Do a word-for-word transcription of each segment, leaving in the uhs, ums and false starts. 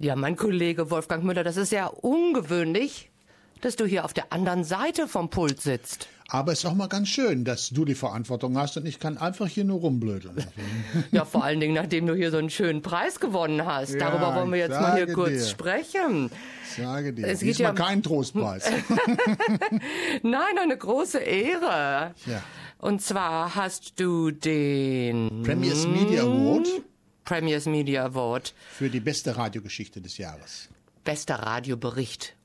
Ja, mein Kollege Wolfgang Müller, das ist ja ungewöhnlich, dass du hier auf der anderen Seite vom Pult sitzt. Aber es ist auch mal ganz schön, dass du die Verantwortung hast und ich kann einfach hier nur rumblödeln. Ja, vor allen Dingen, nachdem du hier so einen schönen Preis gewonnen hast. Ja, Darüber wollen wir jetzt mal hier kurz dir. sprechen. Ich sage dir, Es diesmal geht ja kein Trostpreis. Nein, eine große Ehre. Ja. Und zwar hast du den Premiers Media Award Premiers Media Award für die beste Radiogeschichte des Jahres. Bester Radiobericht.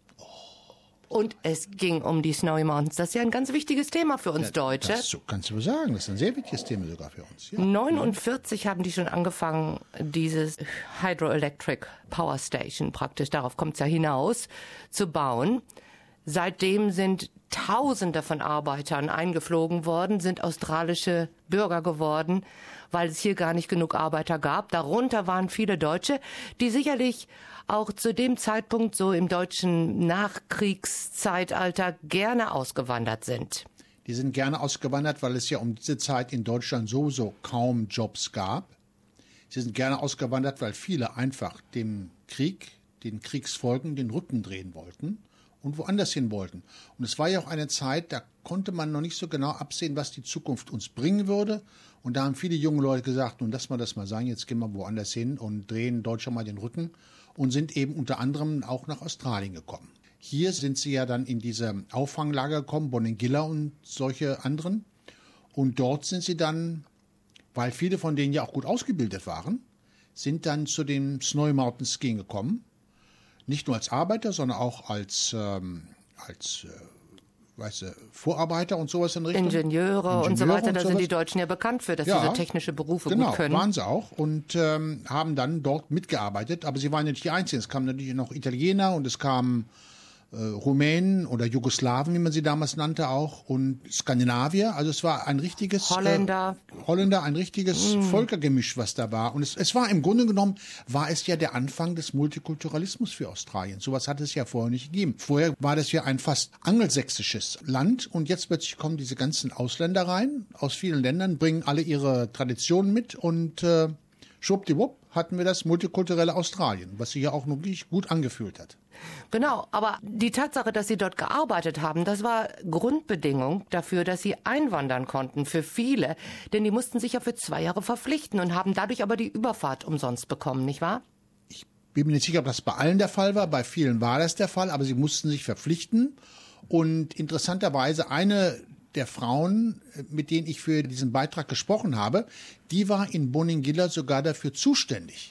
Und es ging um die Snowy Mountains. Das ist ja ein ganz wichtiges Thema für uns Ja, Deutsche. Das so kannst du sagen. Das ist ein sehr wichtiges Thema sogar für uns. Ja. neunundvierzig haben die schon angefangen, dieses Hydroelectric Power Station praktisch, darauf kommt es ja hinaus, zu bauen. Seitdem sind Tausende von Arbeitern eingeflogen worden, sind australische Bürger geworden, weil es hier gar nicht genug Arbeiter gab. Darunter waren viele Deutsche, die sicherlich auch zu dem Zeitpunkt so im deutschen Nachkriegszeitalter gerne ausgewandert sind. Die sind gerne ausgewandert, weil es ja um diese Zeit in Deutschland sowieso kaum Jobs gab. Sie sind gerne ausgewandert, weil viele einfach dem Krieg, den Kriegsfolgen, den Rücken drehen wollten und woanders hin wollten. Und es war ja auch eine Zeit, da konnte man noch nicht so genau absehen, was die Zukunft uns bringen würde. Und da haben viele junge Leute gesagt, nun lass mal das mal sein, jetzt gehen wir woanders hin und drehen Deutschland mal den Rücken und sind eben unter anderem auch nach Australien gekommen. Hier sind sie ja dann in diese Auffanglager gekommen, Bonegilla und solche anderen. Und dort sind sie dann, weil viele von denen ja auch gut ausgebildet waren, sind dann zu dem Snowy Mountain Skiing gekommen. Nicht nur als Arbeiter, sondern auch als, ähm, als äh, weißt du, Vorarbeiter und sowas in Richtung. Ingenieure, Ingenieure und so weiter, da sind die Deutschen ja bekannt für, dass ja, diese technische Berufe genau, gut können. Genau, waren sie auch und ähm, haben dann dort mitgearbeitet. Aber sie waren ja nicht die Einzigen. Es kamen natürlich noch Italiener und es kamen äh, Rumänen oder Jugoslawen, wie man sie damals nannte, auch und Skandinavier. Also es war ein richtiges Holländer, äh, Holländer, ein richtiges mm. Völkergemisch, was da war. Und es, es war im Grunde genommen, war es ja der Anfang des Multikulturalismus für Australien. Sowas hat es ja vorher nicht gegeben. Vorher war das ja ein fast angelsächsisches Land und jetzt plötzlich kommen diese ganzen Ausländer rein aus vielen Ländern, bringen alle ihre Traditionen mit und äh, schwuppdiwupp hatten wir das multikulturelle Australien, was sich ja auch wirklich gut angefühlt hat. Genau, aber die Tatsache, dass sie dort gearbeitet haben, das war Grundbedingung dafür, dass sie einwandern konnten für viele. Denn die mussten sich ja für zwei Jahre verpflichten und haben dadurch aber die Überfahrt umsonst bekommen, nicht wahr? Ich bin mir nicht sicher, ob das bei allen der Fall war. Bei vielen war das der Fall, aber sie mussten sich verpflichten. Und interessanterweise eine der Frauen, mit denen ich für diesen Beitrag gesprochen habe, die war in Bonegilla sogar dafür zuständig,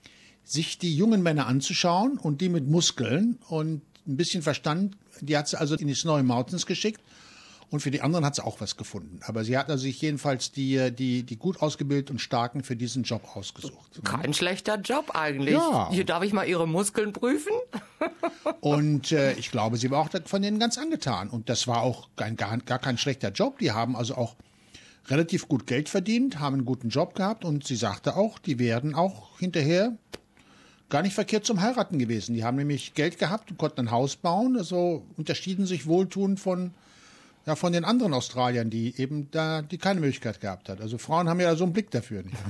sich die jungen Männer anzuschauen und die mit Muskeln und ein bisschen Verstand, die hat sie also in die Snowy Mountains geschickt und für die anderen hat sie auch was gefunden. Aber sie hat also sich jedenfalls die, die, die gut ausgebildeten und Starken für diesen Job ausgesucht. Kein schlechter Job eigentlich. Ja. Hier darf ich mal ihre Muskeln prüfen? Und äh, ich glaube, sie war auch von denen ganz angetan. Und das war auch kein, gar, gar kein schlechter Job. Die haben also auch relativ gut Geld verdient, haben einen guten Job gehabt und sie sagte auch, die werden auch hinterher gar nicht verkehrt zum Heiraten gewesen. Die haben nämlich Geld gehabt und konnten ein Haus bauen. Also unterschieden sich wohltuend von, ja, von den anderen Australiern, die eben da die keine Möglichkeit gehabt hat. Also Frauen haben ja so einen Blick dafür. Nicht?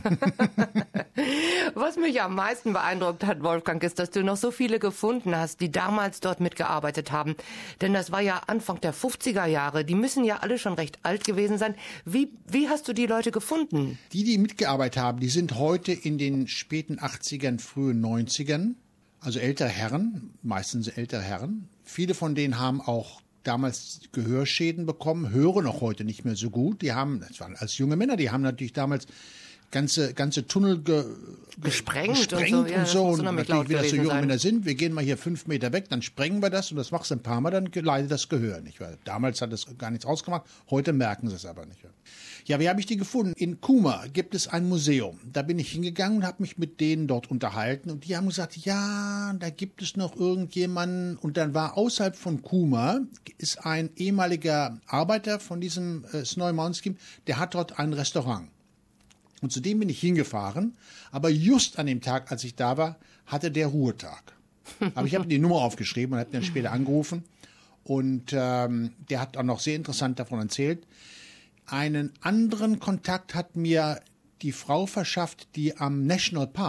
Was mich am meisten beeindruckt hat, Wolfgang, ist, dass du noch so viele gefunden hast, die damals dort mitgearbeitet haben. Denn das war ja Anfang der fünfziger Jahre. Die müssen ja alle schon recht alt gewesen sein. Wie, wie hast du die Leute gefunden? Die, die mitgearbeitet haben, die sind heute in den späten achtzigern, frühen neunzigern. Also ältere Herren, meistens ältere Herren. Viele von denen haben auch damals Gehörschäden bekommen, hören auch heute nicht mehr so gut. Die haben, das waren als junge Männer, die haben natürlich damals ganze ganze Tunnel ge, gesprengt, gesprengt und so. Ja, und so. Und natürlich, wie das so junge sein. Männer sind, wir gehen mal hier fünf Meter weg, dann sprengen wir das und das machst du ein paar Mal, dann leidet das Gehör nicht. Weil damals hat es gar nichts ausgemacht, heute merken sie es aber nicht. Ja, wie habe ich die gefunden? In Cooma gibt es ein Museum. Da bin ich hingegangen und habe mich mit denen dort unterhalten und die haben gesagt, ja, da gibt es noch irgendjemanden. Und dann war außerhalb von Cooma ist ein ehemaliger Arbeiter von diesem äh, Snowy Mountain Scheme, der hat dort ein Restaurant. Und zu dem bin ich hingefahren, aber just an dem Tag, als ich da war, hatte der Ruhetag. Aber ich habe die Nummer aufgeschrieben und habe dann später angerufen und ähm, der hat auch noch sehr interessant davon erzählt. Einen anderen Kontakt hat mir die Frau verschafft, die am National Park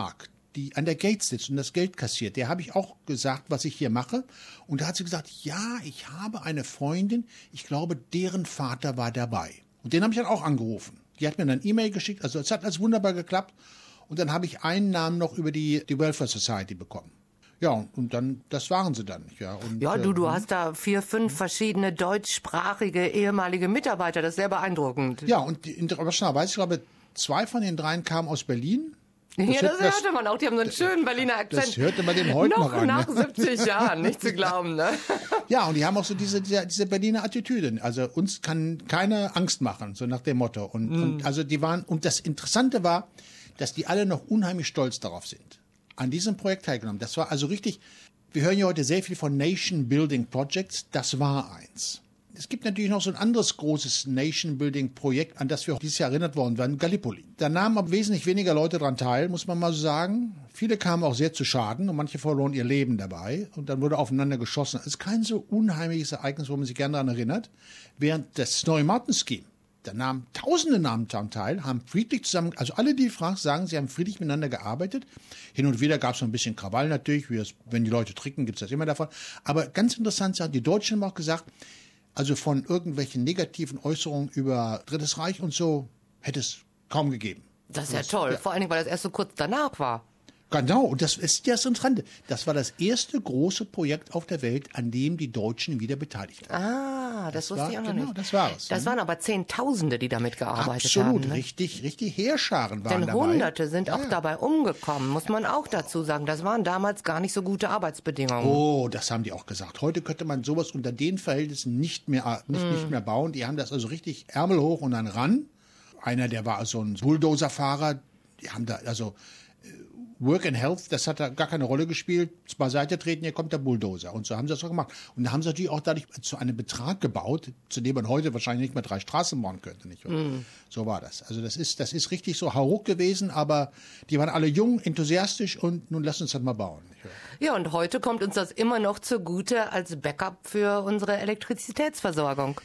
die an der Gate sitzt und das Geld kassiert, der habe ich auch gesagt, was ich hier mache. Und da hat sie gesagt, ja, ich habe eine Freundin, ich glaube, deren Vater war dabei. Und den habe ich dann auch angerufen. Die hat mir dann E-Mail geschickt, also es hat alles wunderbar geklappt. Und dann habe ich einen Namen noch über die, die Welfare Society bekommen. Ja, und dann, das waren sie dann. Ja, und, ja du, du äh, hast da vier, fünf verschiedene deutschsprachige ehemalige Mitarbeiter, das ist sehr beeindruckend. Ja, und interessanterweise, ich glaube, zwei von den dreien kamen aus Berlin. Das ja, das hörte das, man auch. Die haben so einen schönen Berliner Akzent. Das hörte man den heute noch, noch an. Nach ne? siebzig Jahren, nicht zu glauben, ne? Ja, und die haben auch so diese, diese, diese Berliner Attitüde. Also uns kann keine Angst machen, so nach dem Motto. Und, mm. und also die waren, und das Interessante war, dass die alle noch unheimlich stolz darauf sind, an diesem Projekt teilgenommen. Das war also richtig, wir hören ja heute sehr viel von Nation Building Projects. Das war eins. Es gibt natürlich noch so ein anderes großes Nation-Building-Projekt, an das wir dieses Jahr erinnert worden waren, Gallipoli. Da nahmen aber wesentlich weniger Leute daran teil, muss man mal so sagen. Viele kamen auch sehr zu Schaden und manche verloren ihr Leben dabei. Und dann wurde aufeinander geschossen. Es ist kein so unheimliches Ereignis, wo man sich gerne daran erinnert. Während das Snowy Mountain Scheme, da nahmen Tausende nahmen daran teil, haben friedlich zusammen, also alle, die fragst, sagen, sie haben friedlich miteinander gearbeitet. Hin und wieder gab es so ein bisschen Krawall natürlich, wie das, wenn die Leute trinken, gibt es das immer davon. Aber ganz interessant, die Deutschen haben auch gesagt, also von irgendwelchen negativen Äußerungen über Drittes Reich und so hätte es kaum gegeben. Das ist ja toll, ja. Vor allen Dingen, weil das erst so kurz danach war. Genau, und das ist ja das Interessante. Das war das erste große Projekt auf der Welt, an dem die Deutschen wieder beteiligt waren. Ah, das, das wusste war, ich auch noch genau, nicht. Das war es. Das ne? waren aber Zehntausende, die damit gearbeitet Absolut, haben. Absolut, ne? richtig, richtig Heerscharen waren Denn dabei. Hunderte sind ja, auch ja. dabei umgekommen, muss man auch dazu sagen. Das waren damals gar nicht so gute Arbeitsbedingungen. Oh, das haben die auch gesagt. Heute könnte man sowas unter den Verhältnissen nicht mehr, nicht, mm. nicht mehr bauen. Die haben das also richtig Ärmel hoch und dann ran. Einer, der war also ein Bulldozerfahrer. Die haben da, also Work and Health, das hat da gar keine Rolle gespielt. Beiseite treten, hier kommt der Bulldozer. Und so haben sie das auch gemacht. Und da haben sie natürlich auch dadurch zu einem Betrag gebaut, zu dem man heute wahrscheinlich nicht mehr drei Straßen bauen könnte. Nicht? Mm. So war das. Also das ist, das ist richtig so hauruck gewesen, aber die waren alle jung, enthusiastisch und nun lass uns das mal bauen. Nicht? Ja, und heute kommt uns das immer noch zugute als Backup für unsere Elektrizitätsversorgung.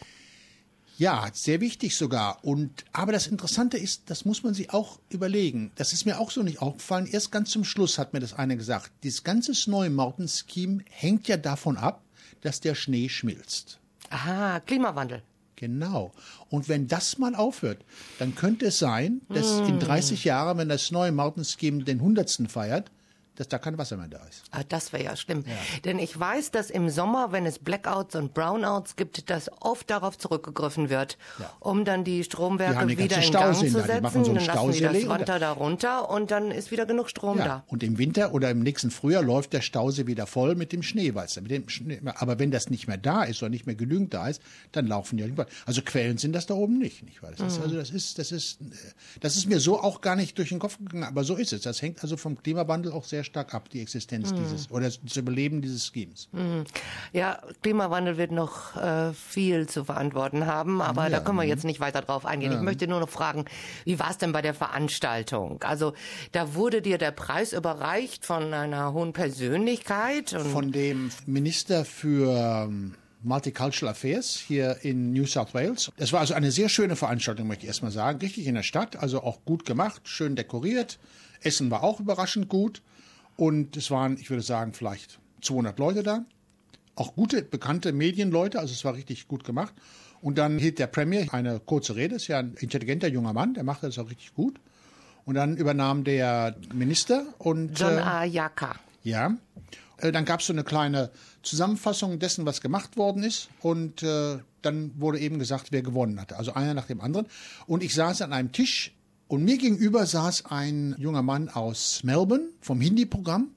Ja, sehr wichtig sogar. Und, aber das Interessante ist, das muss man sich auch überlegen. Das ist mir auch so nicht aufgefallen. Erst ganz zum Schluss hat mir das eine gesagt. Dieses ganze Snowy Mountain Scheme hängt ja davon ab, dass der Schnee schmilzt. Aha, Klimawandel. Genau. Und wenn das mal aufhört, dann könnte es sein, dass mm. in dreißig Jahren, wenn das Snowy Mountain Scheme den hundertsten feiert, dass da kein Wasser mehr da ist. Ah, das wäre ja schlimm. Ja. Denn ich weiß, dass im Sommer, wenn es Blackouts und Brownouts gibt, dass oft darauf zurückgegriffen wird, ja. um dann die Stromwerke die wieder in Gang zu setzen. Die machen so einen dann lassen die Stausee das runter da runter und dann ist wieder genug Strom ja. da. Und im Winter oder im nächsten Frühjahr läuft der Stausee wieder voll mit dem Schnee, weißt du, mit dem Schnee. Aber wenn das nicht mehr da ist oder nicht mehr genügend da ist, dann laufen die ja nicht weiter. Also Quellen sind das da oben nicht, nicht wahr? Das mhm. ist, also das ist, das ist, das ist mir so auch gar nicht durch den Kopf gegangen, aber so ist es. Das hängt also vom Klimawandel auch sehr stark ab, die Existenz Mhm. dieses oder das Überleben dieses Schemes. Mhm. Ja, Klimawandel wird noch äh, viel zu verantworten haben, aber ja, da können wir jetzt nicht weiter drauf eingehen. Ja. Ich möchte nur noch fragen, wie war es denn bei der Veranstaltung? Also da wurde dir der Preis überreicht von einer hohen Persönlichkeit? Und von dem Minister für Multicultural Affairs hier in New South Wales. Es war also eine sehr schöne Veranstaltung, möchte ich erst mal sagen. Richtig in der Stadt, also auch gut gemacht, schön dekoriert. Essen war auch überraschend gut. Und es waren, ich würde sagen, vielleicht zweihundert Leute da. Auch gute, bekannte Medienleute, also es war richtig gut gemacht. Und dann hielt der Premier eine kurze Rede, ist ja ein intelligenter junger Mann, der machte das auch richtig gut. Und dann übernahm der Minister und... John Ayaka. Äh, ja. Äh, dann gab es so eine kleine Zusammenfassung dessen, was gemacht worden ist. Und äh, dann wurde eben gesagt, wer gewonnen hatte. Also einer nach dem anderen. Und ich saß an einem Tisch. Und mir gegenüber saß ein junger Mann aus Melbourne vom Hindi-Programm.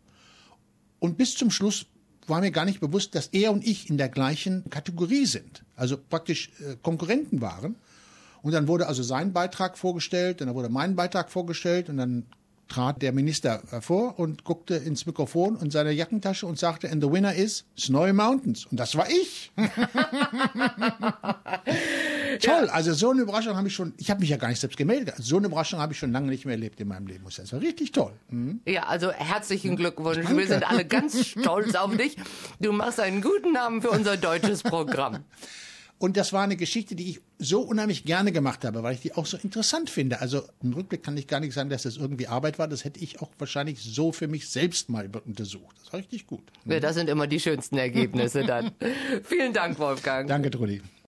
Und bis zum Schluss war mir gar nicht bewusst, dass er und ich in der gleichen Kategorie sind. Also praktisch äh, Konkurrenten waren. Und dann wurde also sein Beitrag vorgestellt, dann wurde mein Beitrag vorgestellt und dann trat der Minister hervor und guckte ins Mikrofon und seine Jackentasche und sagte, and the winner is Snowy Mountains. Und das war ich. Toll, ja. Also so eine Überraschung habe ich schon, ich habe mich ja gar nicht selbst gemeldet, so eine Überraschung habe ich schon lange nicht mehr erlebt in meinem Leben. Das war richtig toll. Mhm. Ja, also herzlichen Glückwunsch. Danke. Wir sind alle ganz stolz auf dich. Du machst einen guten Namen für unser deutsches Programm. Und das war eine Geschichte, die ich so unheimlich gerne gemacht habe, weil ich die auch so interessant finde. Also im Rückblick kann ich gar nicht sagen, dass das irgendwie Arbeit war. Das hätte ich auch wahrscheinlich so für mich selbst mal untersucht. Das war richtig gut. Ja, das sind immer die schönsten Ergebnisse dann. Vielen Dank, Wolfgang. Danke, Trudi.